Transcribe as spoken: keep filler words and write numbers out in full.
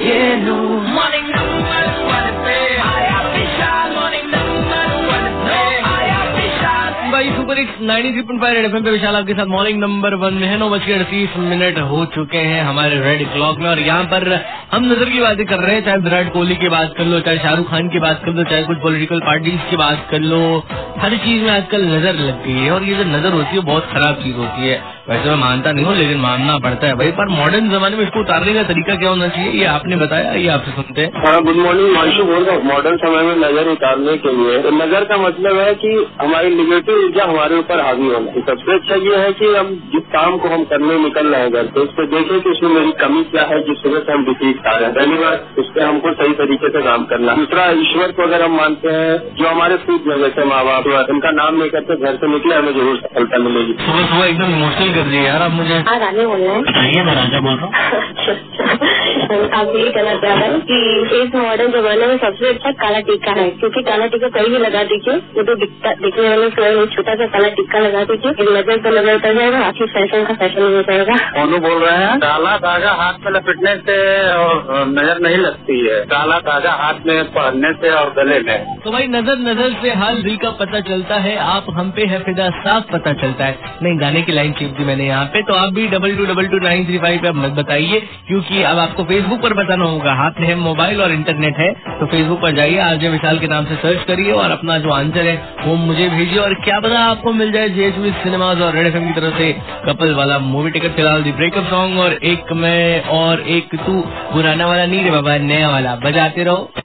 गेलू morning number one पे आया विशाल, मॉर्निंग नंबर वन पे आया विशाल। भाई super hits ninety three point five red FM पे विशाल आपके साथ मॉर्निंग नंबर वन में है। नौ बज के अड़तीस मिनट हो चुके हैं हमारे रेड क्लॉक में, और यहाँ पर हम नजर की बातें कर रहे हैं। चाहे विराट कोहली की बात कर लो, चाहे शाहरुख खान की बात कर लो, चाहे कुछ पॉलिटिकल पार्टीज की बात कर लो, हर चीज में आजकल नजर लग गई है। और ये जो नजर होती है बहुत खराब चीज होती है। वैसे मैं मानता नहीं हूँ, लेकिन मानना पड़ता है भाई। पर मॉडर्न जमाने में इसको उतारने का तरीका क्या होना चाहिए, ये आपने बताया, ये आपसे सुनते हैं। हाँ, गुड मॉर्निंग मानसू बोल रहा हूँ। मॉडर्न समय में नजर उतारने के लिए तो नजर का मतलब है कि हमारी निगेटिव ऊर्जा हमारे ऊपर हावी होना है। सबसे अच्छा ये है कि हम जिस काम को हम करने निकल रहे हैं घर पे, उस पर देखें कि उसमें मेरी कमी क्या है, जिस वजह से हम डिफीट खा रहे हैं। पहली बात, उस पर हमको सही तरीके से काम करना। दूसरा, ईश्वर को अगर हम मानते हैं, जो हमारे खुद है, जैसे माँ बाप, उनका नाम लेकर के घर से निकले, हमें जरूर सफलता मिलेगी। सुबह सुबह एकदम इमोशनल कर दिए यार आप मुझे। हाँ, राजा बोल रहे हैं। बताइए ना, राजा बोल रहा हूँ। आप ये कहना चाह रहे हैं कि इस मॉडर्न जमाने में सबसे अच्छा काला टीका है, क्योंकि काला टीका कहीं भी लगा दीजिए, वो तो दिखने वाले स्वयं छोटा सा काला टीका लगा दीजिए, नजर पर नजर उतर जाएगा, आखिर फैशन का फैशन हो जाएगा। दोनों बोल रहे हैं, काला धागा हाथ में लपेटने से और नजर नहीं लगती है, काला धागा हाथ में पहनने से और गले में। तो भाई नजर नजर से हाल दिल का पता चलता है, आप हम पे है फिदा साफ पता चलता है। नहीं, गाने की लाइन खींच दी मैंने यहाँ पे। तो आप भी double two double two nine three five पे मत बताइए, क्योंकि अब आपको फेसबुक पर बताना होगा। हाथ में मोबाइल और इंटरनेट है तो फेसबुक पर जाइए, आरजे विशाल के नाम से सर्च करिए और अपना जो आंसर है वो मुझे भेजिए। और क्या पता आपको मिल जाए जेएचवी सिनेमाज और रेड एफएम की तरफ से कपल वाला मूवी टिकट। फिलहाल दी ब्रेकअप सॉन्ग और एक मैं और एक तू, पुराना वाला नहीं रे बाबा, नया वाला बजाते रहो।